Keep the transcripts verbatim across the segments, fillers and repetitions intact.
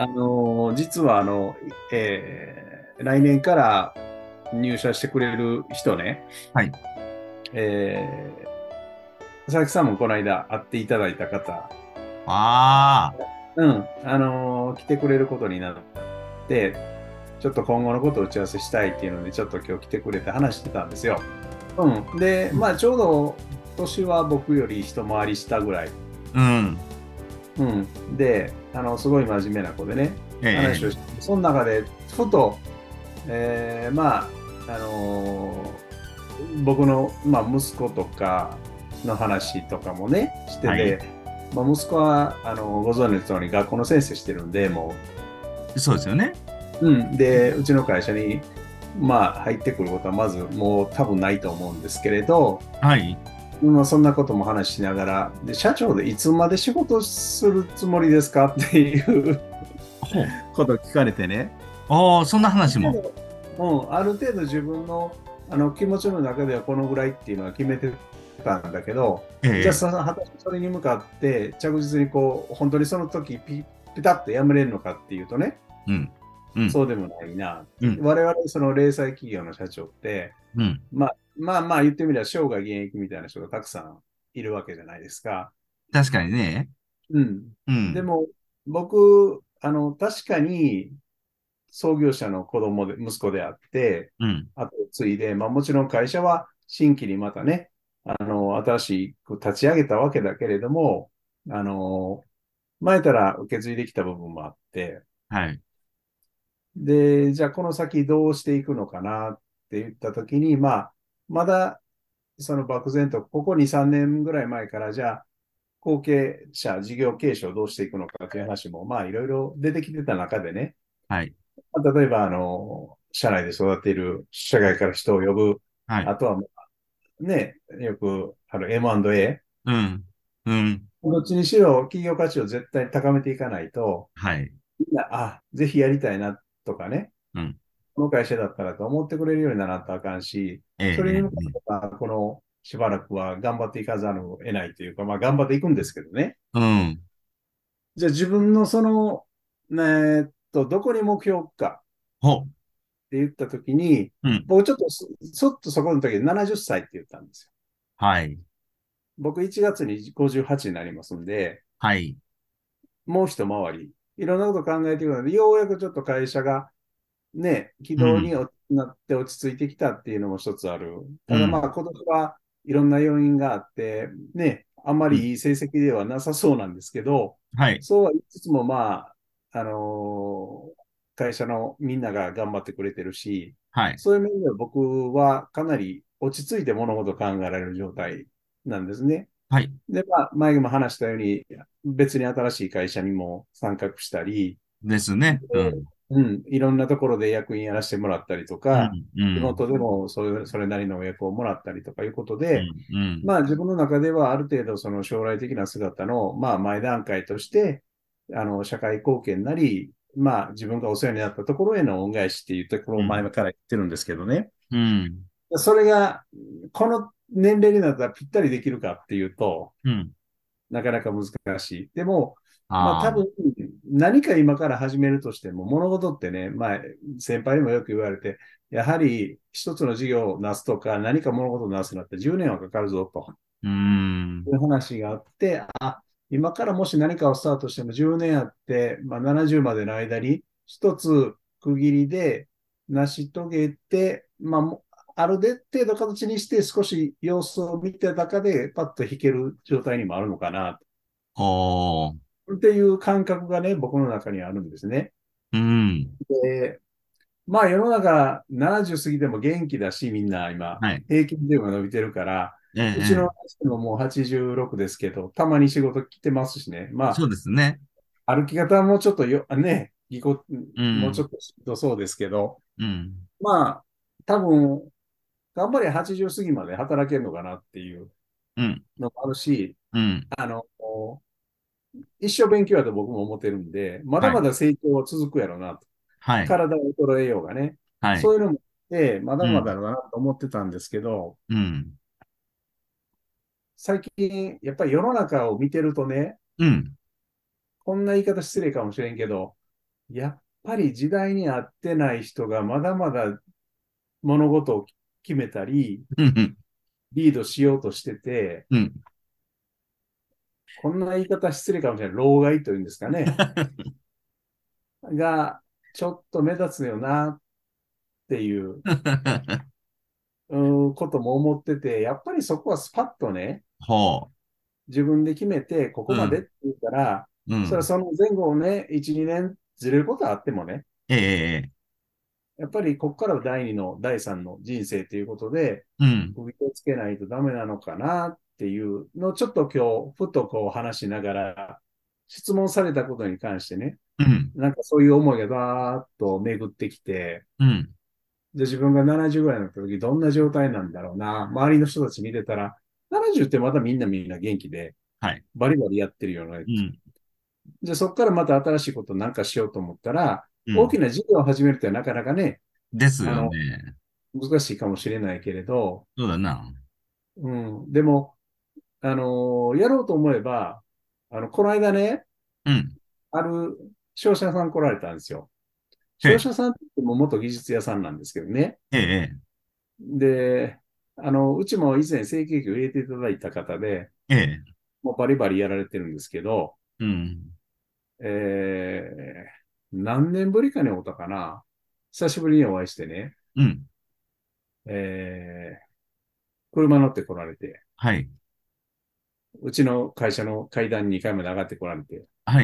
あのー実はあの、えー来年から入社してくれる人ね、 はい。 えー、佐々木さんもこの間会っていただいた方、 あうん、あのー来てくれることになって、ちょっと今後のことを打ち合わせしたいっていうので、ちょっと今日来てくれて話してたんですよ。うん。で、 あ。うん。 まあちょうど年は僕より一回り下ぐらい。 うん。 うん。で、あの、すごい真面目な子でね、 ええ、 話をして、その中で、ふと、えーまあ、あのー僕の、まあ、息子とかの話とかもね、してはい。 て、まあ、息子は、あの、ご存知の通り学校の先生してるんで、もそうですよね。 う、うん。で、うちの会社に、まあ、入ってくることはまずもう多分ないと思うんですけれど、 はい。 まあ、そんなことも話しながら、で、社長でいつまで仕事するつもりですかっていうほう。 ことを聞かれてね、 ああ、そんなある話も。 程度、うん、ある程度自分の、あの気持ちの中ではこのぐらいっていうのは決めてたんだけど、 ええ、 じゃあその果たしてそれに向かって着実にこう本当にその時ピ、ピタッとやめれるのかっていうとね、 うん。うん。 そうでもないなって。 うん。 我々その零細企業の社長って、 うん。 まあまあまあ言ってみれば生涯現役みたいな人がたくさんいるわけじゃないですか。 確かにね。 うん。 うん。 でも僕、あの確かに創業者の子供で、息子であって、 うん。 後を継いで、まあもちろん会社は新規にまたね、あの、新しく立ち上げたわけだけれども、あの、前から受け継いできた部分もあって、 はい。 で、じゃあこの先どうしていくのかなって言ったときに、まあ、まだその漠然と、ここに、さんねんぐらい前から、じゃあ、後継者、事業継承をどうしていくのかという話も、まあ、いろいろ出てきてた中でね、 はい。 まあ例えば、あの、社内で育ている、社外から人を呼ぶ、 はい。 あとは、まあね、よくある エムアンドエー、 うん。うん。 どっちにしろ企業価値を絶対高めていかないと、 はい。 みんな、あ、ぜひやりたいなとかね、 うん。 この会社だったらと思ってくれるようにならなとあかんし、 えそれにえ、 向かっては、このしばらくは頑張っていかざるを得ないというか、まあ頑張っていくんですけどね。 ええ。うん。 じゃあ自分のその、えーっと、どこに目標かほって言ったときに、 う。うん。 僕ちょっとそ、ちょっとそこの時でななじゅっさいって言ったんですよ。 はい。 僕いちがつにごじゅうはちになりますんで、 はい。 もう一回り、いろんなことを考えていくので、ようやくちょっと会社がね、軌道にうん。 なって落ち着いてきたっていうのも一つある。 うん。 ただまあ今年はいろんな要因があって、ね、あんまうん。 りいい成績ではなさそうなんですけど、 はい。 そうは言いつつもまあ、あのー会社のみんなが頑張ってくれてるし、 はい。 そういう面では僕はかなり落ち着いて物事を考えられる状態なんですね。 はい。 で、まあ、前も話したように、別に新しい会社にも参画したり、 ですね。うん。 うん、いろんなところで役員やらせてもらったりとか、 うん。うん。 地元でもそれ、それなりのお役をもらったりとかいうことで、 うん。うん。 まあ自分の中ではある程度その将来的な姿の、まあ前段階として、あの、社会貢献なり、まあ自分がお世話になったところへの恩返しっていうところを前うん。 から言ってるんですけどね。 うん。 それが、この年齢になったらぴったりできるかっていうと、 うん。 なかなか難しい。でも、まあああ。 多分、何か今から始めるとしても、物事ってね、まあ先輩にもよく言われて、やはり一つの事業をなすとか、何か物事をなすのってじゅうねんはかかるぞとうーん。 いう話があって、あ、今からもし何かをスタートしてもじゅうねんあって、まあ、ななじゅうまでの間に一つ区切りで成し遂げて、まあ、もある程度形にして少し様子を見て中でパッと弾ける状態にもあるのかなおー。 っていう感覚がね、僕の中にあるんですね。 うん。 で、まあ世の中ななじゅう過ぎても元気だし、みんな今、 はい。 平均寿命が伸びてるから、 ええ、 うちのええ。 人ももうはちじゅうろくですけど、たまに仕事来てますしね。まあ、 そうですね。 歩き方はもうちょっとよ、ね、ぎこ、 うん。 もうちょっとしんどそうですけど、 うん。 まあ、多分、頑張りはちじゅう過ぎまで働けるのかなっていううん。 のもあるし、 うん。 あの、一生勉強やと僕も思ってるんで、まだはい。 まだ成長は続くやろうなと。 はい。 体を衰えようがね。 はい。 そういうのもあって、まだうん。 まだだなと思ってたんですけど、 うん。 最近、やっぱり世の中を見てるとね、 うん。 こんな言い方失礼かもしれんけど、 やっぱり時代に合ってない人がまだまだ物事を決めたり、 うん、 リードしようとしてて、 うん。 こんな言い方失礼かもしれない。老害というんですかね。が、ちょっと目立つよなっていううんことも思ってて、やっぱりそこはスパッとね、 ほ自分で決めて、ここう。うまでってん、 言ったら、 うん。 それはその前後をね、いち、にねんずれることはあってもね、 ええ、ええ、 やっぱりここからはだいにの、だいさんの人生ということで、 うん、 首をつけないとダメなのかなっていうのをちょっと今日、ふとこう話しながら、質問されたことに関してね、 うん、 なんかそういう思いがバーッと巡ってきて、 うん。 で、自分がななじゅうぐらいになった時、どんな状態なんだろうな。周りの人たち見てたら、ななじゅうってまたみんなみんな元気で、 はい。 バリバリやってるよね。 うん、 じゃあそこからまた新しいことなんかしようと思ったら、 うん。 大きな事業を始めるってなかなかね、 ですよあの、 ね。 難しいかもしれないけれど、 そうだな。 うん、でも、あのやろうと思えば、あの、この間ね、 うん。 ある商社さん来られたんですよ。商え社さんって言っても元技術屋さんなんですけどね。 え、えで、あの、うちも以前成形機を入れていただいた方で、 え、ええ、 もうバリバリやられてるんですけど、 うん、 えー、何年ぶりかに会ったかな。久しぶりにお会いしてね、 うん。 えー、車乗って来られて、 はい。 うちの会社の階段にかいまで上がって来られて、 はい。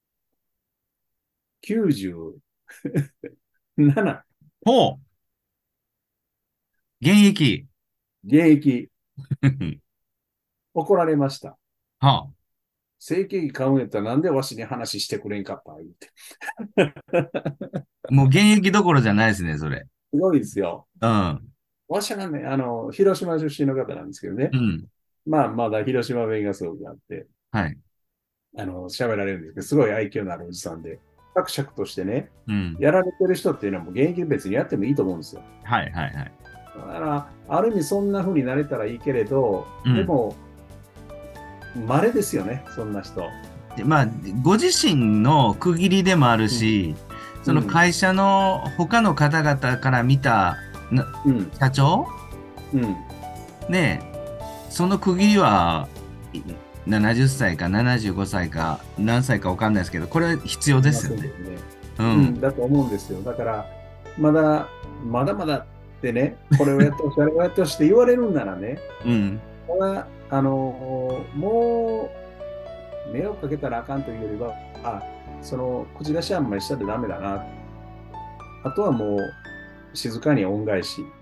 きゅうじゅうなな、 ほう。現役。 現役、怒られました。 はあ。 整形機買うんやったらなんでわしに話してくれんかった言って。 もう現役どころじゃないですね、それ。 すごいですよ。 うん。 わしはね、あの、広島出身の方なんですけどね。 うん。 まあ、まだ広島弁がすごくあって、 はい。 あの、喋られるんですけど、すごい愛嬌のあるおじさんで、シャクシャクとしてね、 うん。 やられてる人っていうのはもう現役で別にやってもいいと思うんですよ。 はい、はい、はい。 だから、ある意味そんな風になれたらいいけれど、 うん。 でも、稀ですよね、そんな人。 で、まあ、ご自身の区切りでもあるうん、 し、そうん、 の会社の他の方々から見たなうん、 社長うん。 ね、その区切りはいななじゅっさいかななじゅうごさいか何歳かわかんないですけど、これ必要いませんけですよね。 どね。うん、 うん。 だと思うんですよ。だから、まだ、まだまだってね、これをやってほしい、あれをやってほしいって言われるんならね、 うん。 ただ、あの、もう、迷惑かけたらあかんというよりは、あ、その、口出しあんまりしたらダメだな。あとはもう、静かに恩返し。